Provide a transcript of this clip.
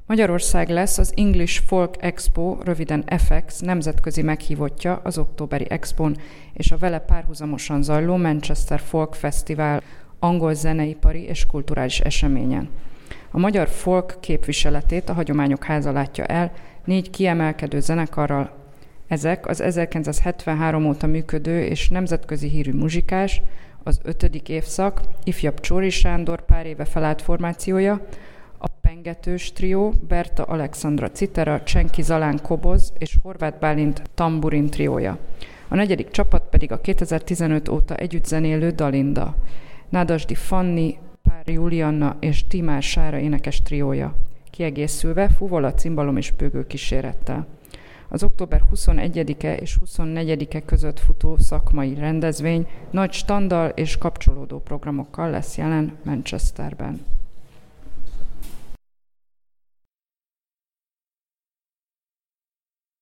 Magyarország lesz az English Folk Expo, röviden FX nemzetközi meghívottja az októberi expón és a vele párhuzamosan zajló Manchester Folk Festival angol zeneipari és kulturális eseményen. A magyar folk képviseletét a Hagyományok Háza látja el 4 kiemelkedő zenekarral. Ezek az 1973 óta működő és nemzetközi hírű muzsikás, az 5. évszak, ifjabb Csóri Sándor pár éve felállt formációja, a Pengetős trió, Berta Alexandra citera, Csenki Zalán koboz és Horváth Bálint tamburin triója. A 4. csapat pedig a 2015 óta együtt zenélő Dalinda, Nádasdy Fanni, Pár Julianna és Timár Sára énekes triója, kiegészülve fuvola, cimbalom és bőgő kísérettel. Az október 21-e és 24-e között futó szakmai rendezvény nagy standal és kapcsolódó programokkal lesz jelen Manchesterben.